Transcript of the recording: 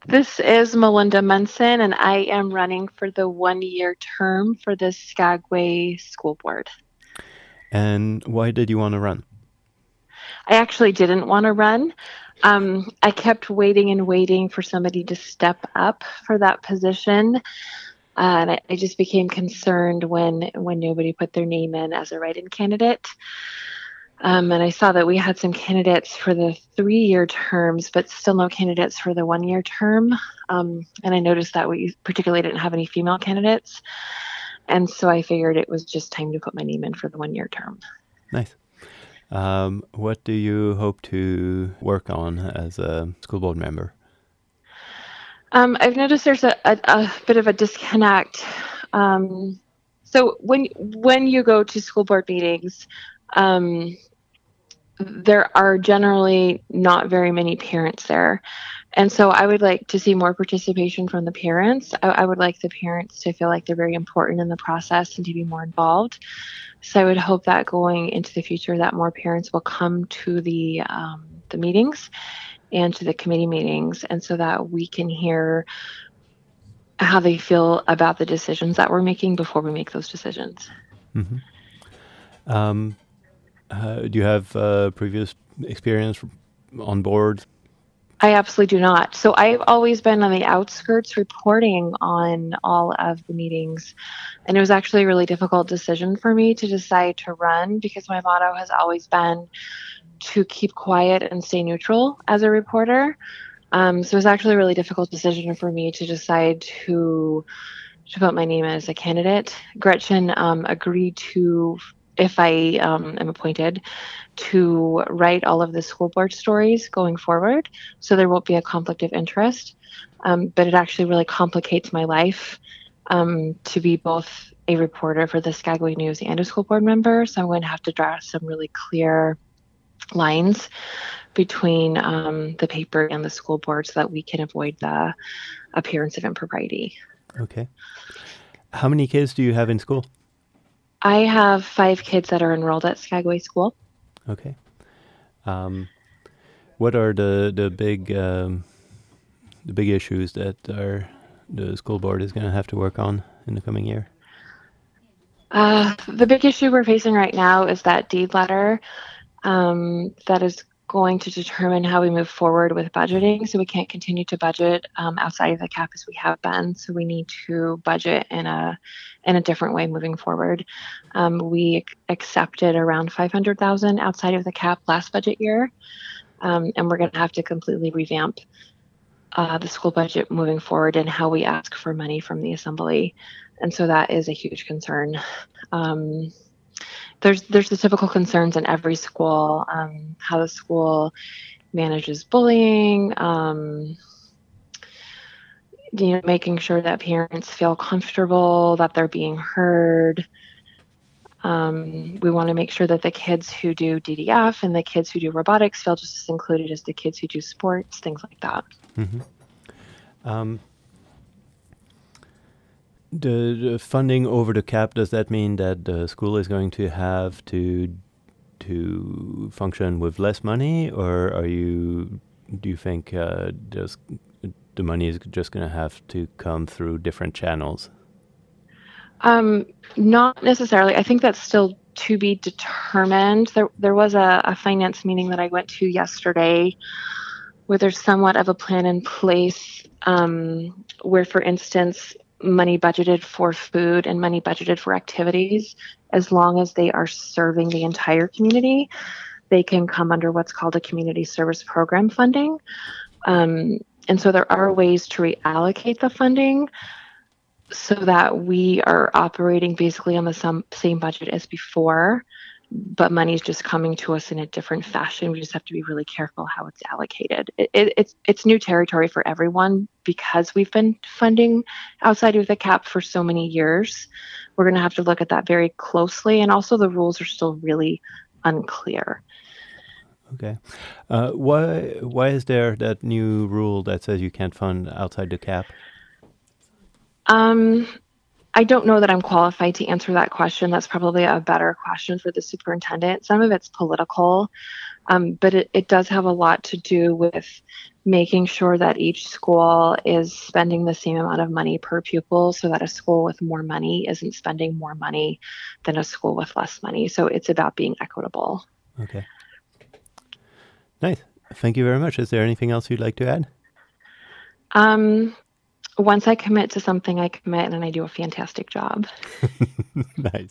This is Melinda Munson, and I am running for the 1-year term for the Skagway School Board. And why did you want to run? I actually didn't want to run. I kept waiting and waiting for somebody to step up for that position. And I just became concerned when nobody put their name in as a write-in candidate. And I saw that we had some candidates for the 3-year terms, but still no candidates for the 1-year term. And I noticed that we particularly didn't have any female candidates. And so I figured it was just time to put my name in for the 1-year term. Nice. What do you hope to work on as a school board member? I've noticed there's a bit of a disconnect. So when you go to school board meetings, there are generally not very many parents there. And so I would like to see more participation from the parents. I would like the parents to feel like they're very important in the process and to be more involved. So I would hope that going into the future that more parents will come to the meetings and to the committee meetings, and so that we can hear how they feel about the decisions that we're making before we make those decisions. Mm-hmm. Do you have previous experience on board? I absolutely do not. So I've always been on the outskirts reporting on all of the meetings. And it was actually a really difficult decision for me to decide to run because my motto has always been to keep quiet and stay neutral as a reporter. So it was actually a really difficult decision for me to decide to put my name as a candidate. Gretchen agreed to, if I am appointed, to write all of the school board stories going forward, so there won't be a conflict of interest. But it actually really complicates my life to be both a reporter for the Skagway News and a school board member. So I'm going to have to draw some really clear lines between the paper and the school board so that we can avoid the appearance of impropriety. Okay. How many kids do you have in school? I have 5 kids that are enrolled at Skagway School. Okay. What are the big issues that the school board is going to have to work on in the coming year? The big issue we're facing right now is that deed letter that is going to determine how we move forward with budgeting. So we can't continue to budget outside of the cap as we have been. So we need to budget in a different way moving forward. We accepted around $500,000 outside of the cap last budget year, and we're going to have to completely revamp the school budget moving forward and how we ask for money from the assembly. And so that is a huge concern. There's the typical concerns in every school, how the school manages bullying, making sure that parents feel comfortable, that they're being heard. We want to make sure that the kids who do DDF and the kids who do robotics feel just as included as the kids who do sports, things like that. Mm-hmm. The funding over the cap, does that mean that the school is going to have to function with less money, or do you think just the money is just going to have to come through different channels? Not necessarily. I think that's still to be determined. There was a finance meeting that I went to yesterday where there's somewhat of a plan in place where, for instance, money budgeted for food and money budgeted for activities, as long as they are serving the entire community, they can come under what's called a community service program funding. And so there are ways to reallocate the funding so that we are operating basically on the same budget as before, but money is just coming to us in a different fashion. We just have to be really careful how it's allocated. It's new territory for everyone because we've been funding outside of the cap for so many years. We're going to have to look at that very closely, and also the rules are still really unclear. Okay. Why is there that new rule that says you can't fund outside the cap? I don't know that I'm qualified to answer that question. That's probably a better question for the superintendent. Some of it's political, but it does have a lot to do with making sure that each school is spending the same amount of money per pupil so that a school with more money isn't spending more money than a school with less money. So it's about being equitable. Okay. Nice. Thank you very much. Is there anything else you'd like to add? Once I commit to something, I commit and I do a fantastic job. Nice.